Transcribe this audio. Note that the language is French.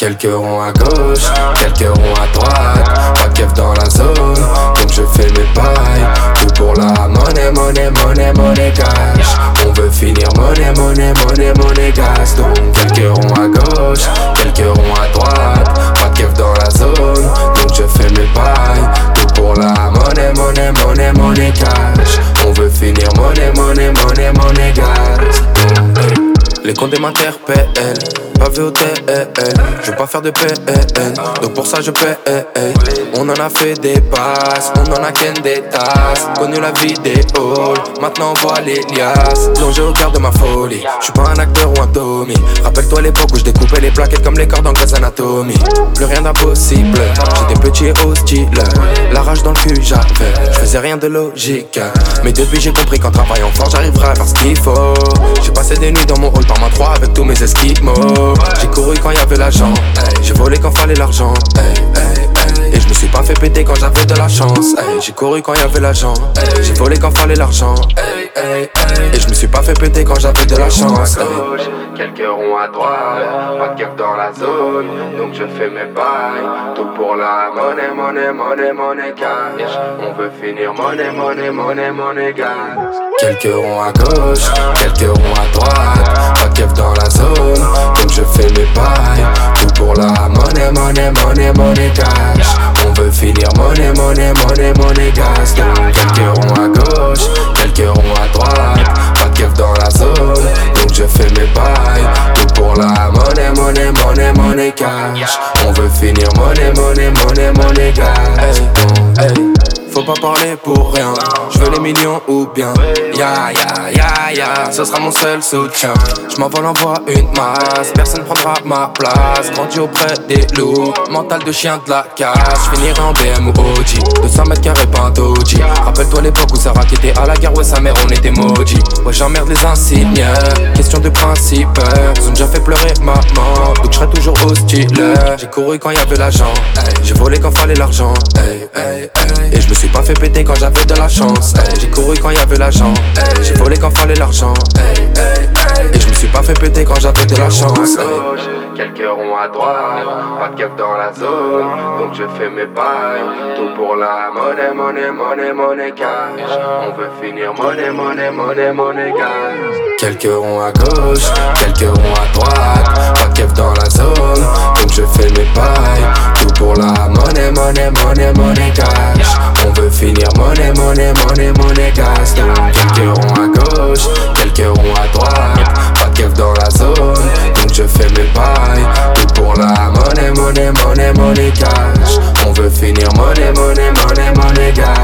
Quelques ronds à gauche, quelques ronds à droite. Pas de keuf dans la zone, donc je fais mes pailles. Tout pour la monnaie, monnaie, monnaie, monnaie cash. On veut finir monnaie, monnaie, monnaie, monnaie gas. Donc quelques ronds à gauche, quelques ronds à droite. Pas de keuf dans la zone, donc je fais mes pailles. Tout pour la monnaie, monnaie, monnaie, monnaie cash. On veut finir monnaie, monnaie, monnaie, monnaie gas. Les comptes m'interpellent, pas vu au TL. Je veux pas faire de PN, donc pour ça je paie. On en a fait des passes, on en a ken des tasses. Connu la vie des halls, maintenant on voit les liasses. Plongé au cœur de ma folie, je suis pas un acteur ou un Tommy. Rappelle-toi l'époque où je découpais les plaquettes comme les cordes en Grey's Anatomy. Plus rien d'impossible, j'étais petit et hostile. La rage dans le cul j'avais, je faisais rien de logique. Mais depuis j'ai compris qu'en travaillant fort j'arriverai à faire ce qu'il faut. J'ai passé des nuits dans mon hall par ma 3 avec tous mes esquimaux. J'ai couru quand y'avait l'argent, j'ai volé quand fallait l'argent. Et je me suis pas fait péter quand j'avais de la chance. J'ai couru quand y'avait l'argent, j'ai volé quand fallait l'argent. Et je me suis pas fait péter quand j'avais de la chance. Quelques ronds à droite, pas de keuf dans la zone, donc je fais mes bails. Tout pour la monnaie, monnaie, monnaie, monnaie cash. On veut finir monnaie, monnaie, monnaie, monnaie gas. Quelques ronds à gauche, quelques ronds à droite. Pas de keuf dans la zone, donc je fais mes bails. Tout pour la monnaie, monnaie, monnaie, monnaie cash. On veut finir monnaie, monnaie, monnaie, monnaie gas. Donc quelques ronds à gauche, quelques ronds à droite. Pas de keuf dans la zone, donc je fais mes bails. Tout pour la monnaie, monnaie, monnaie, monnaie cash. On veut finir monnaie, monnaie, monnaie, monnaie gas. Faut pas parler pour rien, je veux les millions ou bien ya ya ya ya, ce sera mon seul soutien. Je m'envole en voie une masse, personne prendra ma place. Grandi auprès des loups, mental de chien de la casse. Je finirai en BM ou OG, 200 mètres carrés pas un doji. Rappelle-toi l'époque où Sarah qui était à la guerre, ouais sa mère on était maudits. Ouais j'emmerde les insignes, question de principe. Ils ont déjà fait pleurer maman, donc je serai toujours hostile. J'ai couru quand y'avait l'argent, j'ai volé quand fallait l'argent. Et je me suis pas fait péter quand j'avais de la chance. J'ai couru quand y'avait l'argent, j'ai volé quand fallait l'argent. Et je me suis pas fait péter quand j'avais de la chance. Quelques ronds à droite, pas de keuf dans la zone, donc je fais mes pailles. Tout pour la monnaie, monnaie, monnaie, monnaie cash. On veut finir monnaie, monnaie, monnaie, monnaie gas. Quelques ronds à gauche, quelques ronds à droite. Pas de keuf dans la zone, donc je fais mes pailles. Tout pour la monnaie, monnaie, monnaie, monnaie cash. On veut finir monnaie, monnaie, monnaie, monnaie gas. Donc quelques ronds à gauche, quelques ronds à droite. Pas de keuf dans la zone, donc je fais mes pailles. Tout pour la monnaie, monnaie, monnaie, monnaie cash. On veut finir monnaie, monnaie, monnaie, monnaie gas.